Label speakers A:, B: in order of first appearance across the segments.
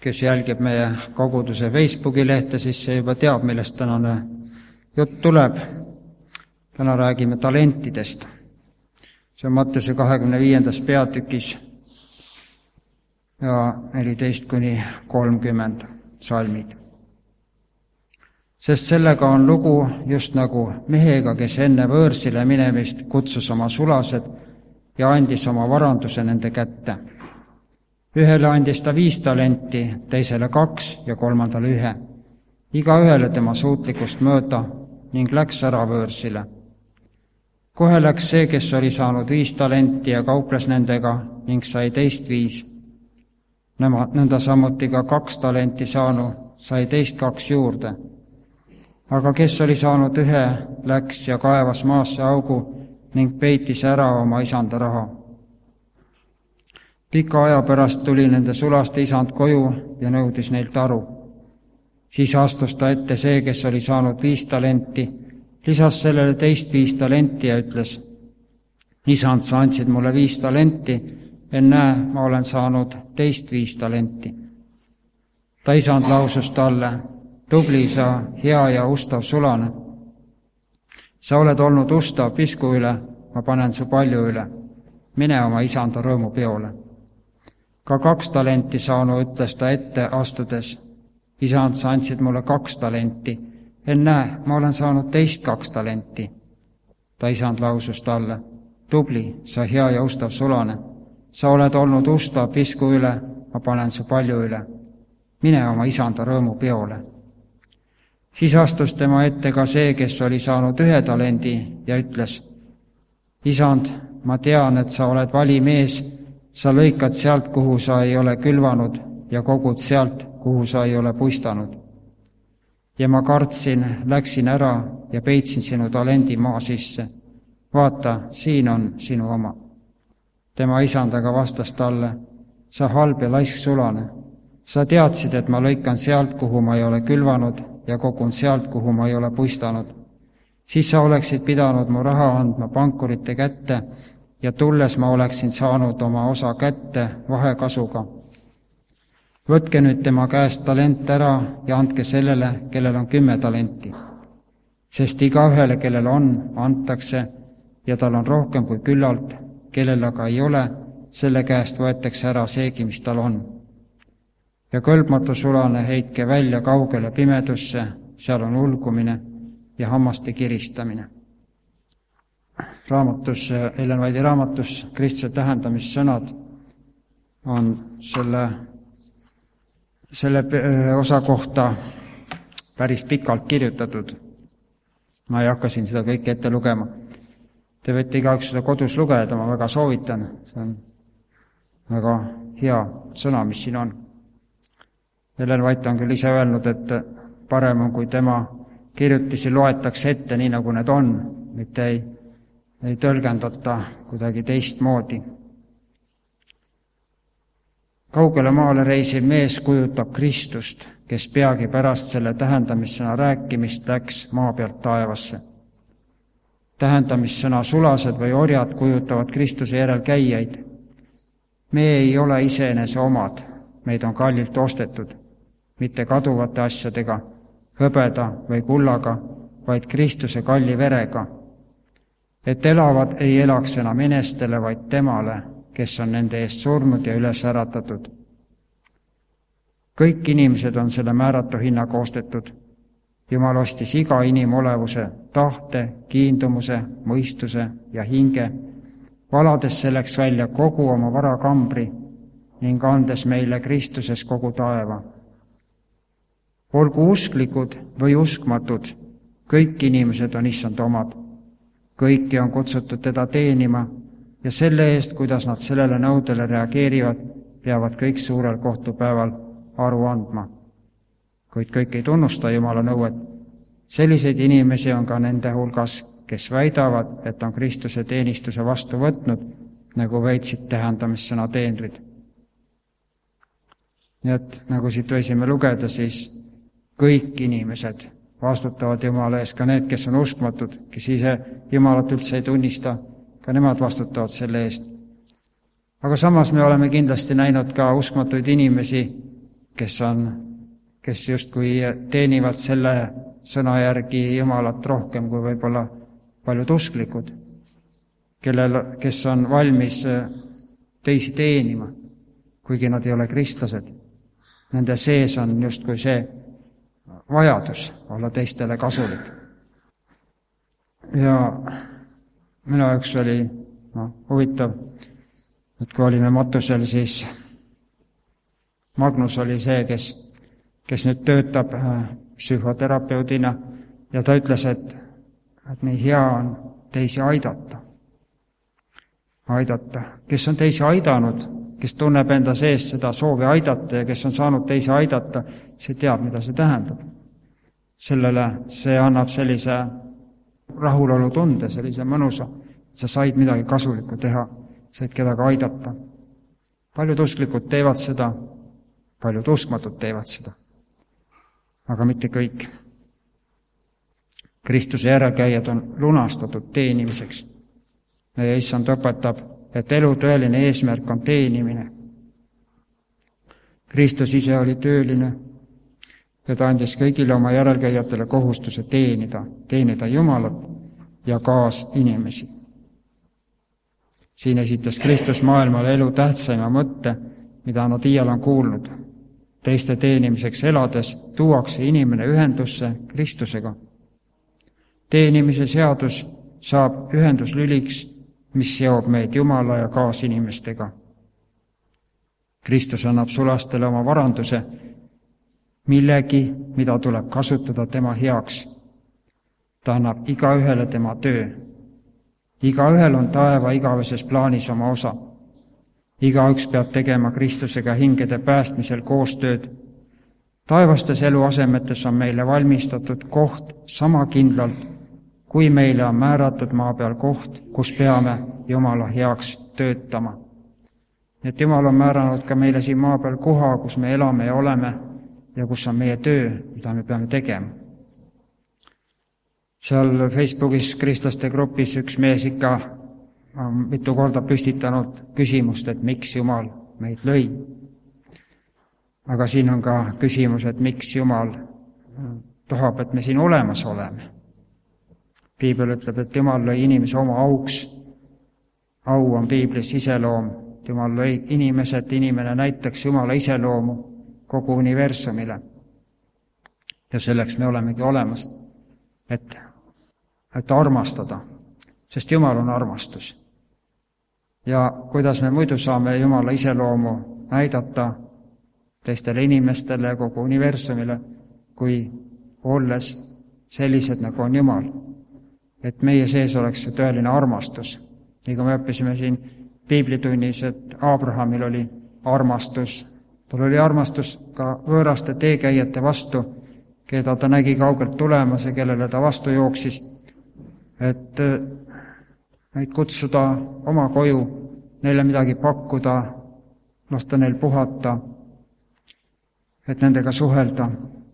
A: kes jälgib meie koguduse Facebooki lehte, siis see juba teab, millest tänane jutt tuleb. Täna räägime talentidest. See on Matteuse 25. peatükis ja 14-30 salmid. Sest sellega on lugu just nagu mehega, kes enne võõrsile minemist kutsus oma sulased ja andis oma varanduse nende kätte. Ühele andis ta 5 talenti, teisele 2 ja kolmandale 1. Igaühele tema suutlikust mööda ning läks ära võõrsile. Kohe läks see, kes oli saanud 5 talenti ja kauples nendega ning sai teist 5. Nõnda samuti ka 2 talenti saanu sai teist 2 juurde. Aga kes oli saanud 1, läks ja kaevas maasse augu ning peitis ära oma isanda raha. Pika aja pärast tuli nende sulaste isand koju ja nõudis neilt aru. Siis astus ta ette see, kes oli saanud 5 talenti, lisas sellele teist 5 talenti ja ütles: Isand, sa andsid mulle 5 talenti, ennäe, ma olen saanud teist 5 talenti. Ta isand lausus talle: Tubli sa, hea ja ustav sulane. Sa oled olnud ustav pisku üle, ma panen su palju üle. Mine oma isanda rõõmupeole. Ka 2 talenti saanu ütles ta ette astudes: Isand, sa andsid mulle 2 talenti, ennäe, ma olen saanud teist 2 talenti. Ta isand lausus talle: Tubli, sa hea ja ustav sulane. Sa oled olnud ustav pisku üle, ma panen su palju üle. Mine oma isanda rõõmupeole. Siis astus tema ette ka see, kes oli saanud 1 talendi ja ütles: Isand, ma tean, et sa oled vali mees, sa lõikad sealt, kuhu sa ei ole külvanud ja kogud sealt, kuhu sa ei ole puistanud. Ja ma kartsin, läksin ära ja peitsin sinu talendi maa sisse. Vaata, siin on sinu oma. Tema isand aga vastas talle: Sa halb ja laisk sulane. Sa teadsid, et ma lõikan sealt, kuhu ma ei ole külvanud ja kogun sealt, kuhu ma ei ole puistanud. Siis sa oleksid pidanud mu raha andma pankurite kätte ja tulles ma oleksin saanud oma osa kätte vahekasuga. Võtke nüüd tema käest talent ära ja andke sellele, kellel on 10 talenti. Sest igaühele, kellel on, antakse ja tal on rohkem kui küllalt, kellel aga ei ole, selle käest võetakse ära seegi, mis tal on. Ja kõlbmatu sulane heitke välja kaugele pimedusse, seal on ulgumine ja hammaste kiristamine. Ellen White'i raamatus Kristuse tähendamissõnad on selle osa kohta päris pikalt kirjutatud. Ma ei hakka siin seda kõike ette lugema. Te võite igaüks seda kodus lugeda, ma väga soovitan. See on väga hea sõna, mis siin on. Ellen White on küll ise öelnud, et parem on, kui tema kirjutisi loetakse ette nii, nagu need on, mitte ei tõlgendata kuidagi teistmoodi. Kaugele maale reisiv mees kujutab Kristust, kes peagi pärast selle tähendamissõna rääkimist läks maa pealt taevasse. Tähendamissõna sulased või orjad kujutavad Kristuse järel käijaid. Me ei ole iseenese omad, meid on kallilt ostetud, mitte kaduvate asjadega, hõbeda või kullaga, vaid Kristuse kalli verega, et elavad ei elaks enam enestele, vaid temale, kes on nende eest surnud ja üles äratatud. Kõik inimesed on selle määratu hinnaga ostetud. Jumal ostis iga inimolevuse, tahte, kiindumuse, mõistuse ja hinge, valades selleks välja kogu oma varakambri ning andes meile Kristuses kogu taeva. Olgu usklikud või uskmatud, kõik inimesed on issand omad. Kõiki on kutsutud teda teenima ja selle eest, kuidas nad sellele nõudele reageerivad, peavad kõik suurel kohtupäeval aru andma. Kuid kõik ei tunnusta Jumala nõuet. Selliseid inimesi on ka nende hulgas, kes väidavad, et on Kristuse teenistuse vastu võtnud, nagu väitsid tähendamissõna teenrid. Nii et nagu siit võisime lugeda, siis kõik inimesed vastutavad Jumala ees, ka need, kes on uskmatud, kes ise Jumalat üldse ei tunnista, ka nemad vastutavad selle eest. Aga samas me oleme kindlasti näinud ka uskmatuid inimesi, kes justkui teenivad selle sõna järgi Jumalat rohkem kui võib-olla paljud usklikud, kes on valmis teisi teenima, kuigi nad ei ole kristlased. Nende sees on justkui see vajadus olla teistele kasulik. Ja minu jaoks oli huvitav, et kui olime Matusel, siis Magnus oli see, kes nüüd töötab psühhoterapeudina ja ta ütles, et nii hea on teisi aidata. Kes on teisi aidanud, kes tunneb enda sees seda soovi aidata ja kes on saanud teisi aidata, see teab, mida see tähendab. See annab sellise rahulolu tunde, sellise mõnusa, et sa said midagi kasulikku teha, said kedagi aidata. Paljud usklikud teevad seda, paljud uskmatud teevad seda, aga mitte kõik. Kristuse järelkäijad on lunastatud teenimiseks. Meie Issand õpetab, et elu tõeline eesmärk on teenimine. Kristus ise oli tööline ja ta andis kõigile oma järelkäijatele kohustuse teenida Jumalat ja kaasinimesi. Siin esitas Kristus maailmale elu tähtsaima mõtte, mida nad iial on kuulnud. Teiste teenimiseks elades tuuakse inimene ühendusse Kristusega. Teenimise seadus saab ühenduslüliks, mis seob meid Jumala ja kaasinimestega. Kristus annab sulastele oma varanduse, millegi, mida tuleb kasutada tema heaks. Ta annab igaühele tema töö. Igaühel on taeva igaveses plaanis oma osa. Igaüks peab tegema Kristusega hingede päästmisel koostööd. Taevastes eluasemetes on meile valmistatud koht sama kindlalt, kui meile on määratud maa peal koht, kus peame Jumala heaks töötama. Et Jumal on määranud ka meile siin maa peal koha, kus me elame ja oleme ja kus on meie töö, mida me peame tegema. Seal Facebookis kristlaste grupis üks mees ikka mitu korda püstitanud küsimust, et miks Jumal meid lõi. Aga siin on ka küsimus, et miks Jumal tahab, et me siin olemas oleme. Piibel ütleb, et Jumal lõi inimese oma auks. Au on Piiblis iseloom. Jumal lõi inimese, et inimene näitaks Jumala iseloomu kogu universumile. Ja selleks me olemegi olemas, et armastada, sest Jumal on armastus. Ja kuidas me muidu saame Jumala iseloomu näidata teistele inimestele kogu universumile, kui olles sellised, nagu on Jumal. Et meie sees oleks see tõeline armastus. Nii kui me õppisime siin piiblitunnis, et Abrahamil oli armastus. Tal oli armastus ka võõraste teekäijate vastu, keda ta nägi kaugelt tulemas ja kellele ta vastu jooksis. Et neid kutsuda oma koju, neile midagi pakkuda, lasta neil puhata, et nendega suhelda.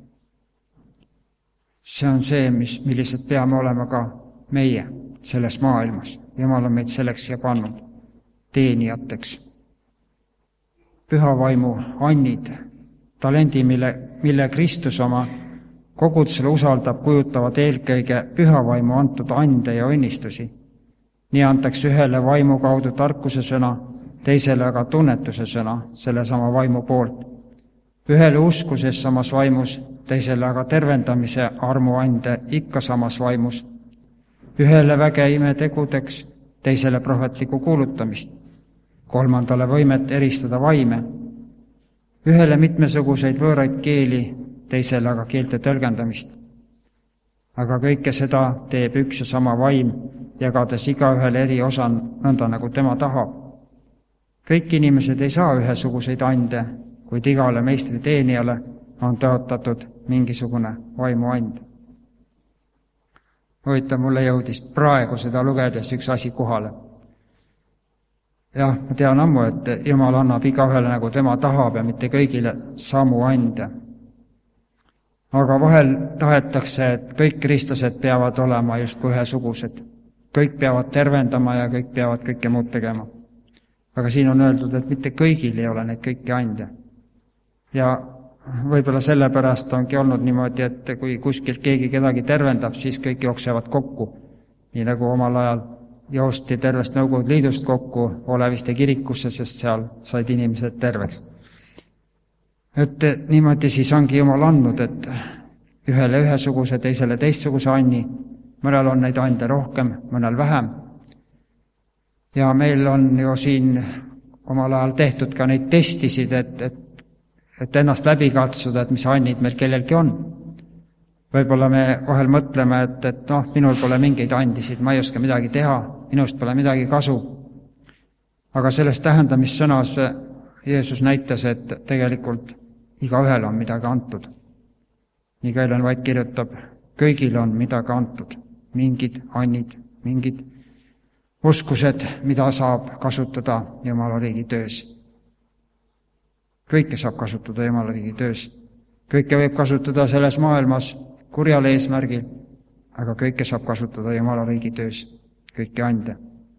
A: See on see, millised peame olema ka meie selles maailmas. Jumal on meid selleks ja pannud teenijateks. Püha vaimu annid, talendi, mille Kristus oma kogudusele usaldab, kujutavad eelkõige püha vaimu antud ande ja õnnistusi. Nii antakse ühele vaimu kaudu tarkuse sõna, teisele aga tunnetuse sõna sellesama vaimu poolt. Ühele uskuses samas vaimus, teisele aga tervendamise armuande ikka samas vaimus. Ühele väge imetegudeks, teisele prohvetliku kuulutamist, kolmandale võimet eristada vaime, ühele mitmesuguseid võõraid keeli, teisele aga keelte tõlgendamist. Aga kõike seda teeb üks ja sama vaim, jagades igaühele eri osa nõnda, nagu tema tahab. Kõik inimesed ei saa ühesuguseid ande, kuid igale meistri teenijale on tõotatud mingisugune vaimuand. Huvitav, mulle jõudis praegu seda lugedes üks asi kohale. Jah, ma tean ammu, et Jumal annab igaühele nagu tema tahab ja mitte kõigile samu ande. Aga vahel tahetakse, et kõik kristlased peavad olema justkui ühesugused. Kõik peavad tervendama ja kõik peavad kõike muud tegema. Aga siin on öeldud, et mitte kõigil ei ole neid kõiki ande. Ja võib-olla sellepärast ongi olnud niimoodi, et kui kuskilt keegi kedagi tervendab, siis kõik jooksevad kokku. Nii nagu omal ajal joosti tervest Nõukogude Liidust kokku Oleviste kirikusse, sest seal said inimesed terveks. Et niimoodi siis ongi Jumal andnud, et ühele ühesuguse, teisele teistsuguse anni, mõnel on neid ande rohkem, mõnel vähem. Ja meil on ju siin omal ajal tehtud ka neid testisid, et ennast läbi katsuda, et mis annid meil kellelgi on. Võib-olla me vahel mõtleme, et minul pole mingeid andisid, ma ei oska midagi teha, minust pole midagi kasu. Aga selles tähendamissõnas Jeesus näitas, et tegelikult igaühel on midagi antud. Nii ka Ellen White kirjutab, kõigil on midagi antud, mingid annid, mingid oskused, mida saab kasutada Jumala riigi töös. Kõike saab kasutada Jumala riigi töös. Kõike võib kasutada selles maailmas kurjal eesmärgil, aga kõike saab kasutada Jumala riigi töös, kõike ande.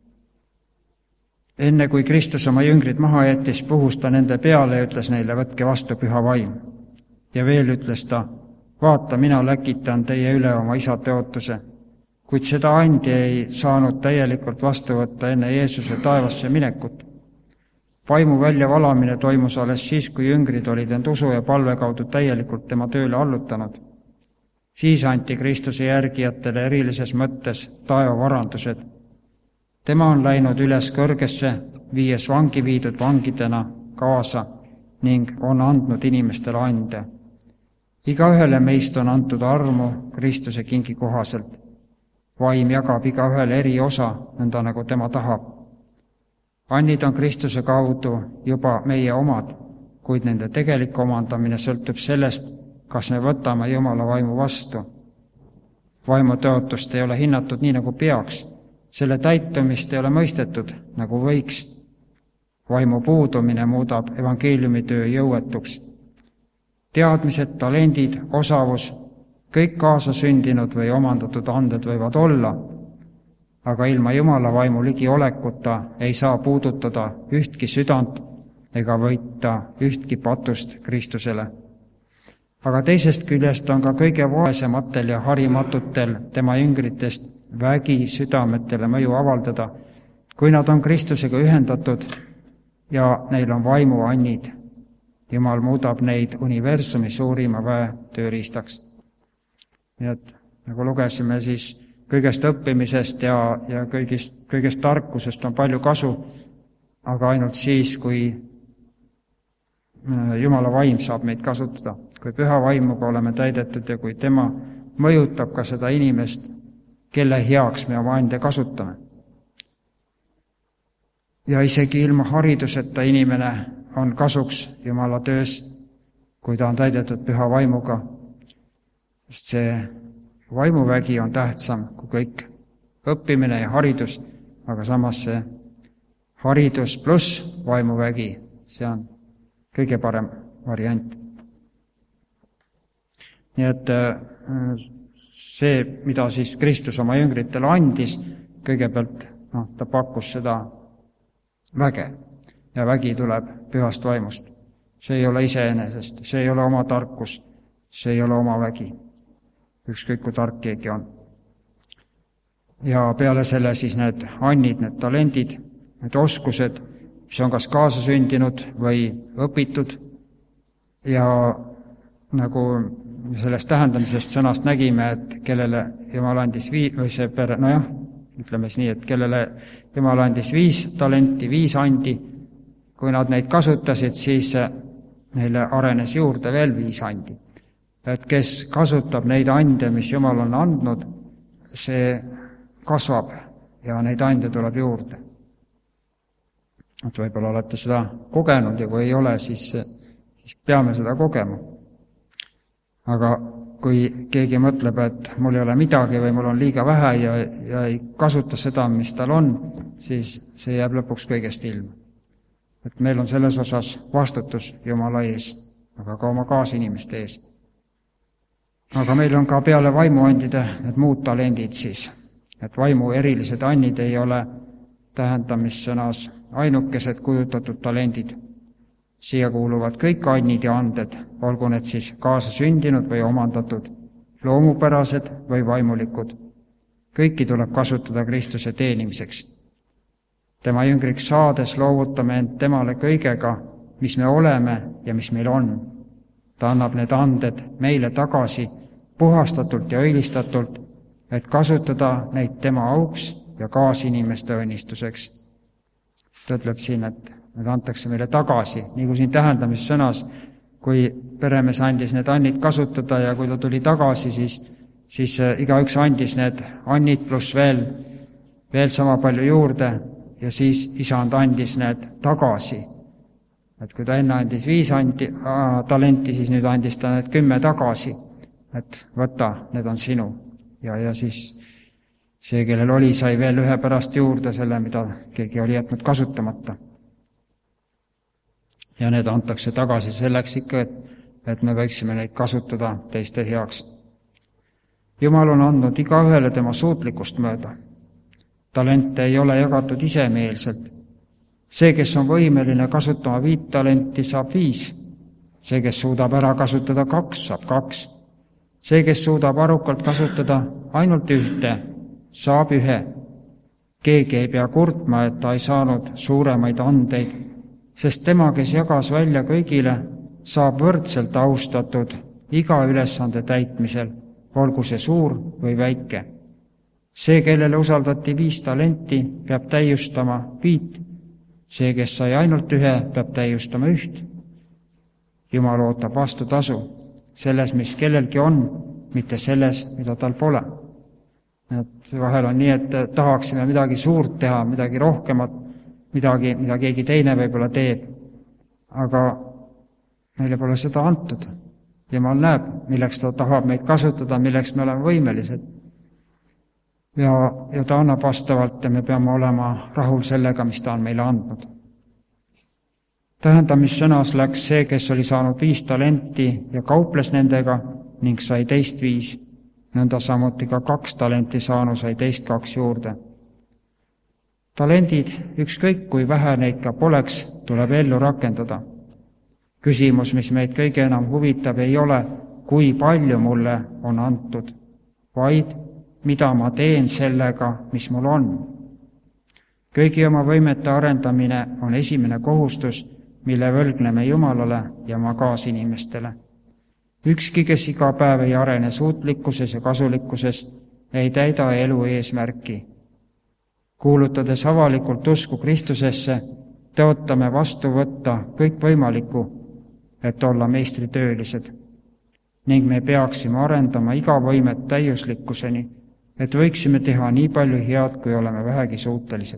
A: Enne kui Kristus oma jüngrid maha jättis, puhus ta nende peale ja ütles neile, võtke vastu püha vaim. Ja veel ütles ta, vaata, mina läkitan teie üle oma isa tõotuse, kuid seda andi ei saanud täielikult vastu võtta enne Jeesuse taevasse minekut. Vaimu väljavalamine toimus alles siis, kui jüngrid olid end usu ja palve kaudu täielikult tema tööle allutanud. Siis anti Kristuse järgijatele erilises mõttes taevavarandused. Tema on läinud üles kõrgesse, viies vangi viidud vangidena kaasa ning on andnud inimestele ande. Igaühele meist on antud armu Kristuse kingi kohaselt. Vaim jagab igaühele eri osa, nõnda nagu tema tahab. Annid on Kristuse kaudu juba meie omad, kuid nende tegelik omandamine sõltub sellest, kas me võtame Jumala vaimu vastu. Vaimu tõotust ei ole hinnatud nii, nagu peaks. Selle täitumist ei ole mõistetud, nagu võiks. Vaimu puudumine muudab evangeeliumitöö jõuetuks. Teadmised, talendid, osavus, kõik kaasasündinud või omandatud anded võivad olla, aga ilma Jumala vaimu ligi olekuta ei saa puudutada ühtki südant ega võita ühtki patust Kristusele. Aga teisest küljest on ka kõige vaesematel ja harimatutel tema jüngritest vägi südametele mõju avaldada, kui nad on Kristusega ühendatud ja neil on vaimuannid. Jumal muudab neid universumi suurima väe tööriistaks. Nii et nagu lugesime, siis kõigest õppimisest ja kõigest tarkusest on palju kasu, aga ainult siis, kui Jumala vaim saab meid kasutada, kui püha vaimuga oleme täidetud ja kui tema mõjutab ka seda inimest, kelle heaks me oma ande kasutame. Ja isegi ilma hariduseta inimene on kasuks Jumala töös, kui ta on täidetud püha vaimuga, sest see vaimuvägi on tähtsam kui kõik õppimine ja haridus, aga samas see haridus pluss vaimuvägi, see on kõige parem variant. Nii et see, mida siis Kristus oma jüngritele andis, kõigepealt ta pakkus seda väge ja vägi tuleb pühast vaimust. See ei ole iseenesest, see ei ole oma tarkus, see ei ole oma vägi. Ükskõik kui tark keegi on. Ja peale selle siis need annid, need talendid, need oskused, mis on kas kaasasündinud või õpitud ja nagu sellest tähendamisest sõnast nägime, et kellele Jumal andis ütleme siis nii, et kellele Jumal andis 5 talenti, 5 andi, kui nad neid kasutasid, siis neile arenes juurde veel 5 andi. Et kes kasutab neid ande, mis Jumal on andnud, see kasvab ja neid ande tuleb juurde. Et võib-olla olete seda kogenud ja kui ei ole, siis peame seda kogema. Aga kui keegi mõtleb, et mul ei ole midagi või mul on liiga vähe ja ei kasuta seda, mis tal on, siis see jääb lõpuks kõigest ilma. Et meil on selles osas vastutus Jumala ees, aga ka oma kaasinimeste ees. Aga meil on ka peale vaimuandide need muud talendid siis. Et vaimu erilised annid ei ole tähendamissõnas ainukesed kujutatud talendid. Siia kuuluvad kõik annid ja anded, olgu need siis kaasasündinud või omandatud, loomupärased või vaimulikud. Kõiki tuleb kasutada Kristuse teenimiseks. Tema jüngriks saades loovutame end temale kõigega, mis me oleme ja mis meil on. Ta annab need anded meile tagasi puhastatult ja õilistatult, et kasutada neid tema auks ja kaasinimeste õnnistuseks. Ta ütleb siin, et need antakse meile tagasi, nii kui siin tähendamissõnas, kui peremees andis need annid kasutada ja kui ta tuli tagasi, siis igaüks andis need annid pluss veel sama palju juurde ja siis isand andis need tagasi. Et kui ta enne andis 5 talenti, siis nüüd andis ta need 10 tagasi, et võta, need on sinu. Ja siis see, kellel oli, sai veel ühe pärast juurde selle, mida keegi oli jätnud kasutamata. Ja need antakse tagasi selleks ikka, et me võiksime neid kasutada teiste heaks. Jumal on andnud igaühele tema suutlikust mööda. Talente ei ole jagatud isemeelselt. See, kes on võimeline kasutama 5 talenti, saab 5. See, kes suudab ära kasutada 2, saab 2. See, kes suudab arukalt kasutada ainult 1, saab 1. Keegi ei pea kurtma, et ta ei saanud suuremaid andeid, sest tema, kes jagas välja kõigile, saab võrdselt austatud iga ülesande täitmisel, olgu see suur või väike. See, kellele usaldati 5 talenti, peab täiustama 5. See, kes sai ainult 1, peab täiustama 1. Jumal ootab vastutasu selles, mis kellelgi on, mitte selles, mida tal pole. Et vahel on nii, et tahaksime midagi suurt teha, midagi rohkemat, mida keegi teine võib-olla teeb. Aga meile pole seda antud. Jumal näeb, milleks ta tahab meid kasutada, milleks me oleme võimelised. Ja ta annab vastavalt ja me peame olema rahul sellega, mis ta on meile andnud. Tähendamissõnas läks see, kes oli saanud 5 talenti ja kauples nendega ning sai teist 5. Nõnda samuti ka 2 talenti saanu sai teist 2 juurde. Talendid, ükskõik kui vähe neid ka poleks, tuleb ellu rakendada. Küsimus, mis meid kõige enam huvitab, ei ole, kui palju mulle on antud, vaid mida ma teen sellega, mis mul on. Kõigi oma võimete arendamine on esimene kohustus, mille võlgneme Jumalale ja oma kaasinimestele. Ükski, kes iga päev ei arene suutlikkuses ja kasulikkuses, ei täida elu eesmärki. Kuulutades avalikult usku Kristusesse, tõotame vastu võtta kõik võimalikku, et olla meistritöölised. Ning me peaksime arendama iga võimet täiuslikkuseni, et võiksime teha nii palju head, kui oleme vähegi suutelised.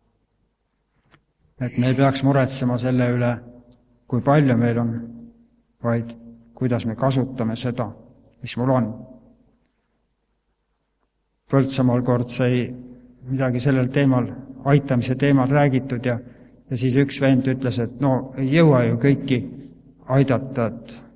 A: Et me ei peaks muretsema selle üle, kui palju meil on, vaid kuidas me kasutame seda, mis mul on. Põltsamaal kord sai midagi sellel teemal, aitamise teemal räägitud ja siis üks vend ütles, et no ei jõua ju kõiki aidata.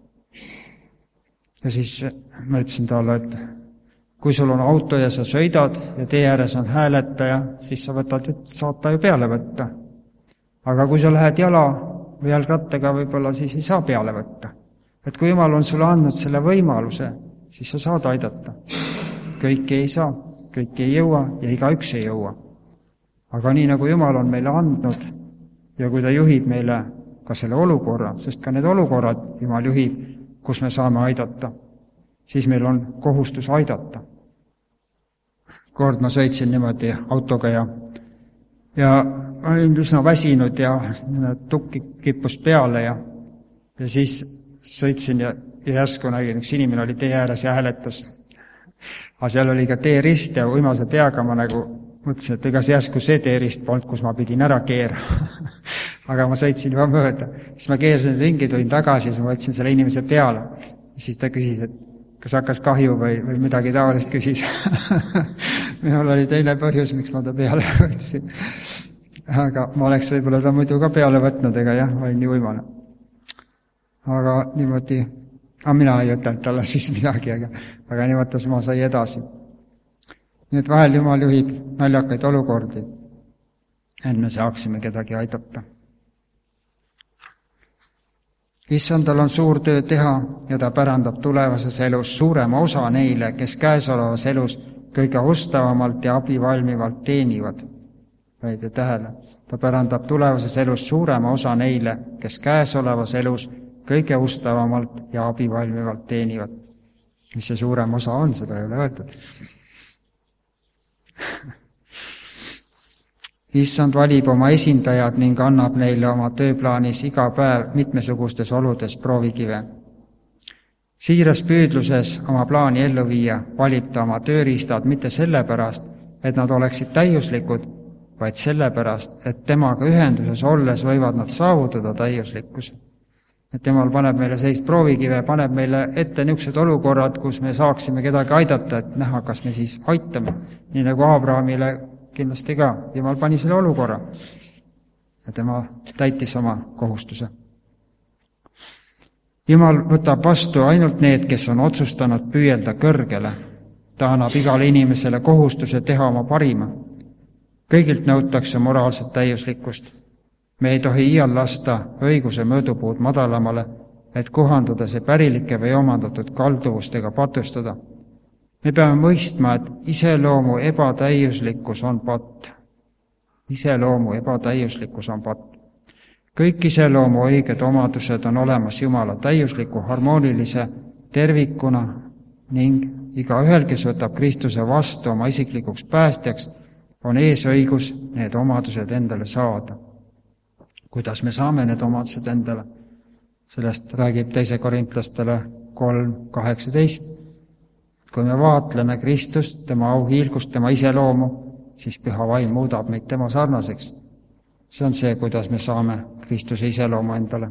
A: Ja siis ma ütlesin talle, et kui sul on auto ja sa sõidad ja tee ääres on hääletaja, siis sa saad ta ju peale võtta. Aga kui sa lähed jala või jalgrattaga, võib-olla siis ei saa peale võtta. Et kui Jumal on sulle andnud selle võimaluse, siis sa saad aidata. Kõiki ei saa, kõiki ei jõua ja igaüks ei jõua. Aga nii nagu Jumal on meile andnud ja kui ta juhib meile ka selle olukorra, sest ka need olukorrad Jumal juhib, kus me saame aidata, siis meil on kohustus aidata. Kord ma sõitsin niimoodi autoga ja ma olin üsna väsinud ja tukk kippus peale ja siis sõitsin ja järsku nägin, üks inimene oli tee ääres ja hääletas. Aga seal oli ka teerist ja uimase peaga ma nagu mõtlesin, et ega järsku see teerist polnud, kus ma pidin ära keera. Aga ma sõitsin juba mööda. Siis ma keersin ringi, tulin tagasi ja ma võtsin selle inimese peale. Ja siis ta küsis, et kas hakkas kahju või midagi taolist küsis. Minul oli teine põhjus, miks ma ta peale võtsin. Aga ma oleks võib-olla ta muidu ka peale võtnud, ega jah, olin nii võimane. Aga niimoodi, mina ei ütelnud talle siis midagi, aga niimoodi ma sai edasi. Nii et vahel Jumal juhib naljakaid olukordi, et me saaksime kedagi aidata. Issandal on suur töö teha ja ta pärandab tulevases elus suurema osa neile, kes käesolevas elus kõige ostavamalt ja abivalmivalt teenivad. Võide tähele, ta pärandab tulevases elus suurema osa neile, kes käesolevas elus kõige ustavamalt ja abivalmivalt teenivad. Mis see suurem osa on, seda ei ole öeldud. Issand valib oma esindajad ning annab neile oma tööplaanis iga päev mitmesugustes oludes proovikive. Siiras püüdluses oma plaani ellu viia valib ta oma tööriistad mitte sellepärast, et nad oleksid täiuslikud, vaid sellepärast, et temaga ühenduses olles võivad nad saavutada täiuslikkuse. Et Jumal paneb meile sellist proovikive, paneb meile ette niisugused olukorrad, kus me saaksime kedagi aidata, et näha, kas me siis aitame. Nii nagu Abrahamile kindlasti ka. Jumal pani selle olukorra ja tema täitis oma kohustuse. Jumal võtab vastu ainult need, kes on otsustanud püüelda kõrgele. Ta annab igale inimesele kohustuse teha oma parima. Kõigilt nõutakse moraalset täiuslikkust. Me ei tohi iial lasta õiguse mõõdupuud madalamale, et kohandada see pärilike või omandatud kalduvustega patustada. Me peame mõistma, et iseloomu ebatäiuslikkus on patt. Iseloomu ebatäiuslikkus on patt. Kõik iseloomu õiged omadused on olemas Jumala täiusliku harmoonilise tervikuna ning igaühel, kes võtab Kristuse vastu oma isiklikuks päästjaks, on eesõigus need omadused endale saada. Kuidas me saame need omadused endale? Sellest räägib 2. Korintlastele 3:18. Kui me vaatleme Kristust, tema auhiilgust, tema iseloomu, siis Püha Vaim muudab meid tema sarnaseks. See on see, kuidas me saame Kristuse iseloomu endale.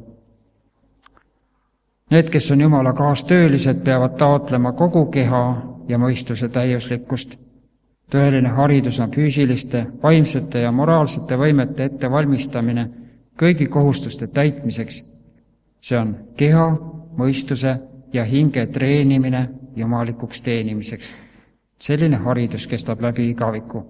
A: Need, kes on Jumala kaastöölised, peavad taotlema kogu keha ja mõistuse täiuslikkust. Tõeline haridus on füüsiliste, vaimsete ja moraalsete võimete ettevalmistamine kõigi kohustuste täitmiseks. See on keha, mõistuse ja hinge treenimine jumalikuks teenimiseks. Selline haridus kestab läbi igaviku.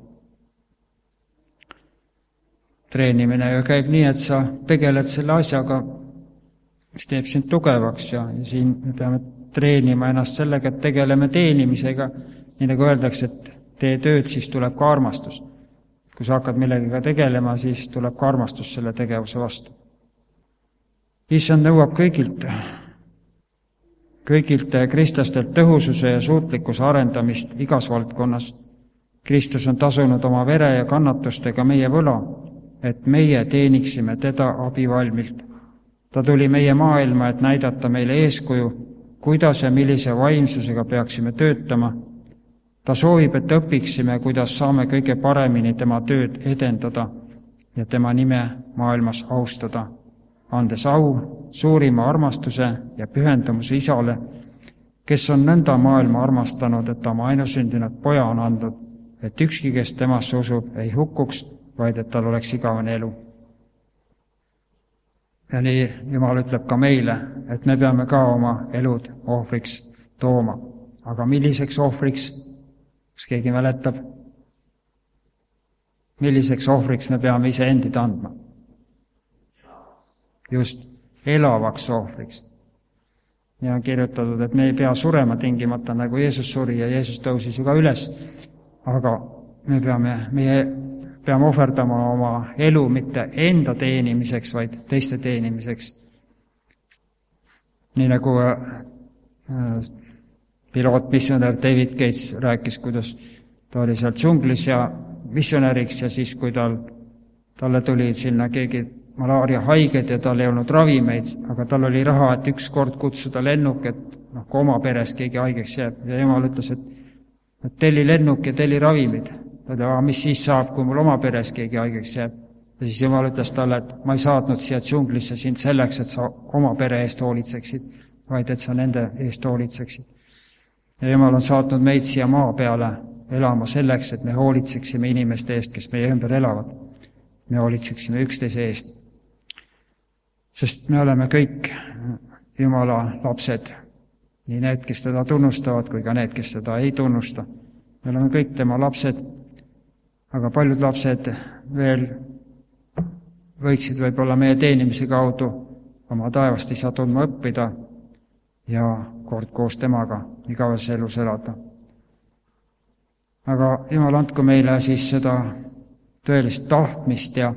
A: Treenimine ju käib nii, et sa tegeled selle asjaga, mis teeb sind tugevaks ja siin me peame treenima ennast sellega, et tegeleme teenimisega. Nii nagu öeldakse, et tee tööd, siis tuleb ka armastus. Kui sa hakkad millegagi tegelema, siis tuleb ka armastus selle tegevuse vastu. Issand nõuab kõigilt kristlastelt tõhususe ja suutlikkuse arendamist igas valdkonnas. Kristus on tasunud oma vere ja kannatustega meie võla, et meie teeniksime teda abivalmilt. Ta tuli meie maailma, et näidata meile eeskuju, kuidas ja millise vaimsusega peaksime töötama. Ta soovib, et õpiksime, kuidas saame kõige paremini tema tööd edendada ja tema nime maailmas austada, andes au suurima armastuse ja pühendumuse Isale, kes on nõnda maailma armastanud, et ta oma ainusündinud poja on andnud, et ükski, kes temasse usub, ei hukkuks, vaid et tal oleks igavene elu. Ja nii Jumal ütleb ka meile, et me peame ka oma elud ohvriks tooma. Aga milliseks ohvriks? Kas keegi mäletab? Milliseks ohvriks me peame ise endid andma? Just elavaks ohvriks. Ja on kirjutatud, et me ei pea surema tingimata, nagu Jeesus suri ja Jeesus tõusis ju ka üles. Aga me peame ohverdama oma elu mitte enda teenimiseks, vaid teiste teenimiseks. Nii nagu pilootmissionär David Gates rääkis, kuidas ta oli seal džunglis ja missionäriks ja siis, kui talle tuli sinna keegi malaaria haiged ja tal ei olnud ravimeid, aga tal oli raha, et üks kord kutsuda lennuk, et kui oma peres keegi haigeks jääb. Ja Jumal ütles, et telli lennuk ja telli ravimid. Ta ütles, mis siis saab, kui mul oma peres keegi haigeks jääb. Ja siis Jumal ütles talle, et ma ei saatnud siia džunglisse sind selleks, et sa oma pere eest hoolitseksid, vaid et sa nende eest hoolitseksid. Ja Jumal on saatnud meid siia maa peale elama selleks, et me hoolitseksime inimeste eest, kes meie ümber elavad. Me hoolitseksime üksteise eest. Sest me oleme kõik Jumala lapsed, nii need, kes teda tunnustavad, kui ka need, kes teda ei tunnusta. Me oleme kõik tema lapsed, aga paljud lapsed veel võiksid võib-olla meie teenimise kaudu oma taevast Isa tundma õppida ja kord koos temaga igaveses elus elada. Aga Jumal, andku meile siis seda tõelist tahtmist ja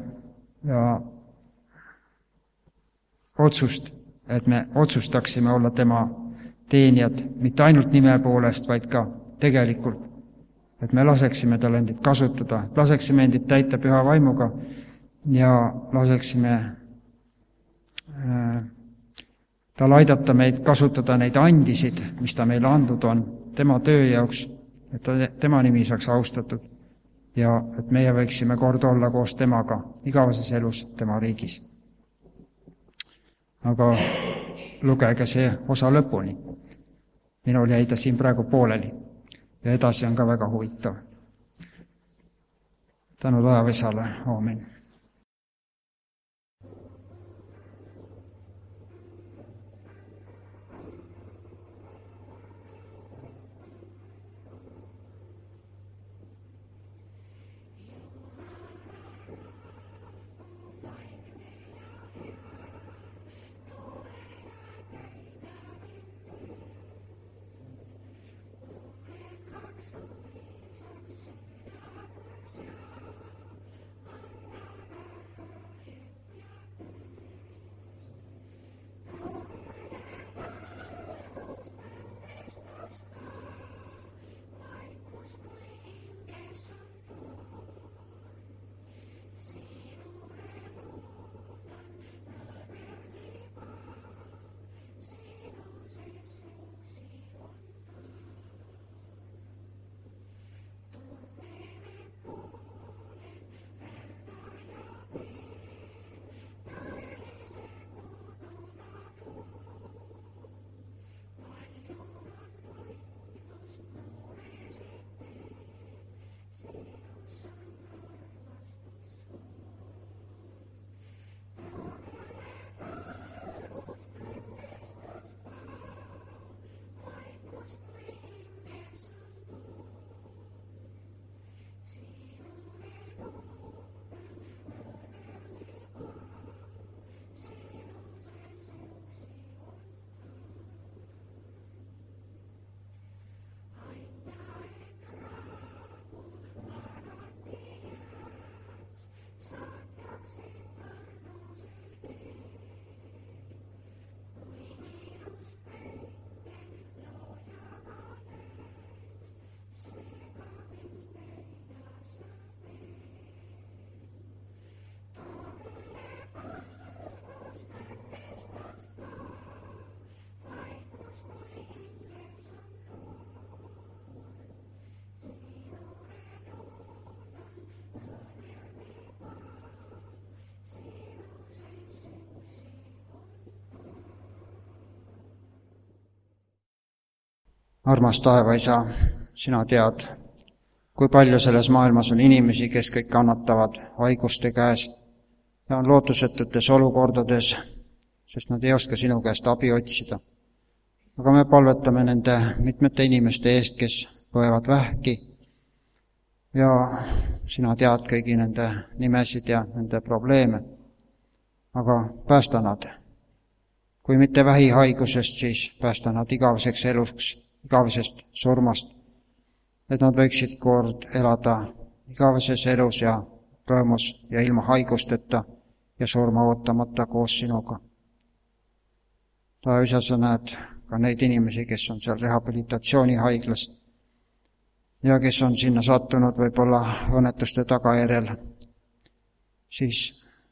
A: otsust, et me otsustaksime olla tema teenijad, mitte ainult nime poolest, vaid ka tegelikult, et me laseksime tal endid kasutada, et laseksime endid täita püha vaimuga ja laseksime tal aidata meid kasutada neid andisid, mis ta meile andnud on tema töö jaoks, et tema nimi saaks austatud ja et meie võiksime kord olla koos temaga igaveses elus tema riigis. Aga lugege see osa lõpuni. Minul jäi ta siin praegu pooleli ja edasi on ka väga huvitav. Tänu taevasale, aamen. Armas taevaisa, sina tead, kui palju selles maailmas on inimesi, kes kõik kannatavad haiguste käes ja on lootusetutes olukordades, sest nad ei oska sinu käest abi otsida. Aga me palvetame nende mitmete inimeste eest, kes põevad vähki ja sina tead kõigi nende nimesid ja nende probleeme. Aga päästa nad. Kui mitte vähihaigusest, siis päästa nad igaveseks eluks, igavesest surmast, et nad võiksid kord elada igaveses elus ja rõõmus ja ilma haigusteta ja surma ootamata koos sinuga. Taevisa, sa näed ka neid inimesi, kes on seal rehabilitatsioonihaiglas ja kes on sinna sattunud võib-olla õnnetuste tagajärjel, siis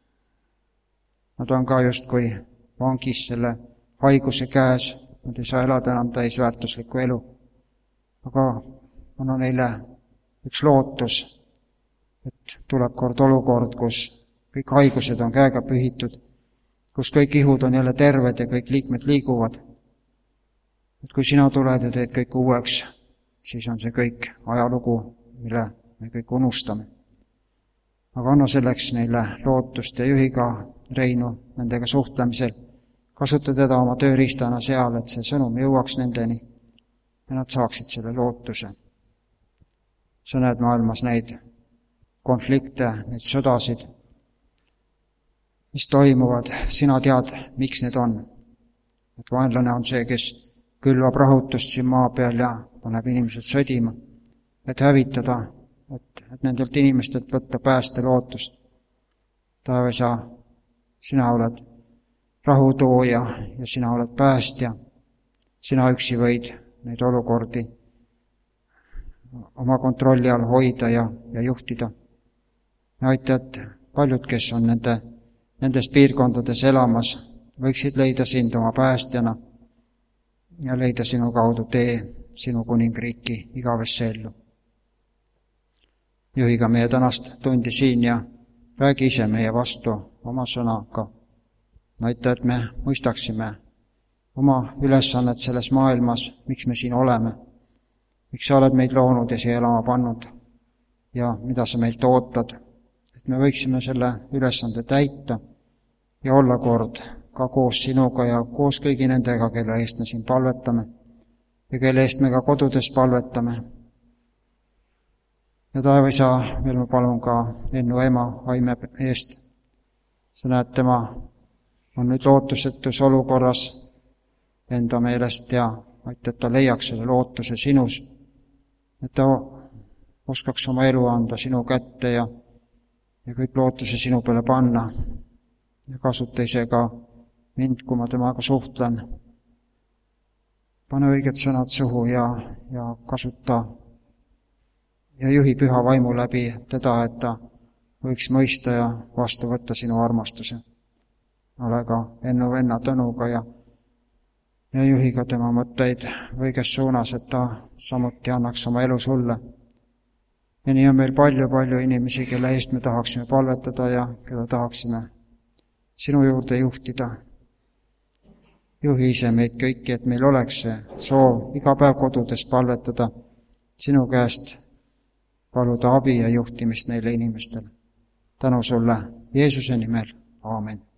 A: nad on ka justkui vangis selle haiguse käes, nad ei saa elada enam täisväärtuslikku elu. Aga on neile üks lootus, et tuleb kord olukord, kus kõik haigused on käega pühitud, kus kõik ihud on jälle terved ja kõik liikmed liiguvad. Et kui sina tuled ja teed kõik uueks, siis on see kõik ajalugu, mille me kõik unustame. Aga anna selleks neile lootust ja juhi ka Reinu nendega suhtlemisel. Kasuta teda oma tööriistana seal, et see sõnum jõuaks nendeni ja nad saaksid selle lootuse. Sa näed maailmas neid konflikte, neid sõdasid mis toimuvad, sina tead, miks need on. Et vaenlane on see, kes külvab rahutust siin maa peal ja paneb inimesed sõdima, et hävitada, et nendelt inimestelt võtta päästelootust. Taevasa, sina oled rahutooja ja sina oled päästja. Sina üksi võid neid olukordi oma kontrolli all hoida ja juhtida. Ja aita, et paljud, kes on nendes piirkondades elamas, võiksid leida sind oma päästjana ja leida sinu kaudu tee sinu kuningriiki igavesse ellu. Juhi ka meie tänast tundi siin ja räägi ise meie vastu oma sõnaga. Aita, et me mõistaksime oma ülesannet selles maailmas, miks me siin oleme, miks sa oled meid loonud ja siia elama pannud ja mida sa meilt ootad, et me võiksime selle ülesande täita ja olla kord ka koos sinuga ja koos kõigi nendega, kelle eest me siin palvetame ja kelle eest me ka kodudes palvetame. Ja taevaisa, veel ma palun ka Ennu ema Aime eest. Sa näed, tema on nüüd lootusetus olukorras enda meelest ja aita, et ta leiaks selle lootuse sinus, et ta oskaks oma elu anda sinu kätte ja kõik lootuse sinu peale panna ja kasuta ise ka mind, kui ma temaga suhtlen. Pane õiged sõnad suhu ja kasuta ja juhi püha vaimu läbi teda, et ta võiks mõista ja vastu võtta sinu armastuse. Ole ka Ennu venna Tõnuga ja juhi ka tema mõtteid õiges suunas, et ta samuti annaks oma elu sulle. Ja nii on meil palju inimesi, kelle eest me tahaksime palvetada ja keda tahaksime sinu juurde juhtida. Juhi ise meid kõiki, et meil oleks see soov iga päev kodudes palvetada, sinu käest paluda abi ja juhtimist neile inimestele. Tänu sulle Jeesuse nimel. Aamen.